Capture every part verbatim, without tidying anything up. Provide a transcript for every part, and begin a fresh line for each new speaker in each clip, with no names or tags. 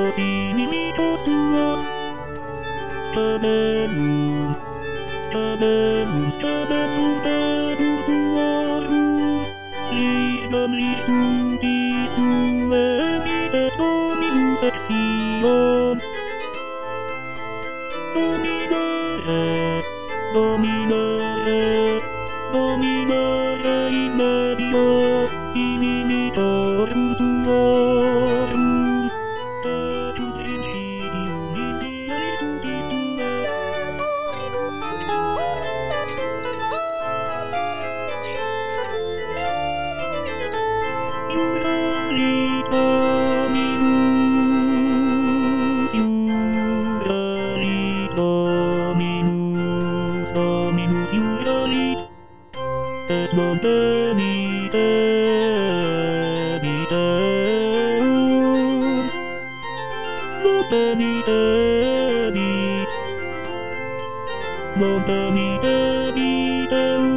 similitos tuos. Scabellum, scabellum, scabellum pedum tuorum, ligam listuntis tuem et dominus exiom. Dominare, dominare, dominare in medio, inimitorum tuorum, et ut insidium in via listuntis tuae. Iuralit Dominus, iuralit Dominus, Dominus iuralit, et non venite viteum, non venite vit, non venite viteum,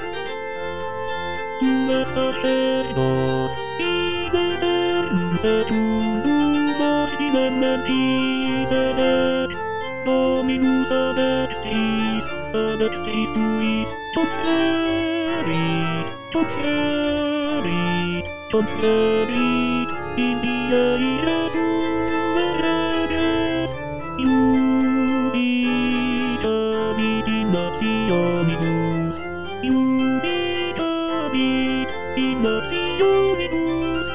tu es sacerdos, in eternum secundum mortinem mentis edet, Dominus ad extris, ad extris tuis, conferit, conferit, conferit, in via Iesu reges, iubitabit in nationibus, iubitabit in nationibus,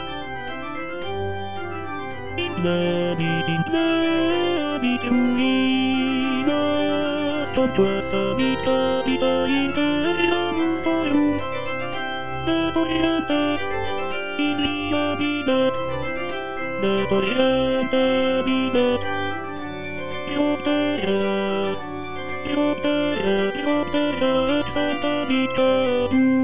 invenit, invenit ruinas, contuas habitabita interium forum, et oriente in via videt, et oriente videt, Ioptere, Ioptere, Ioptere ex sancta vita tua.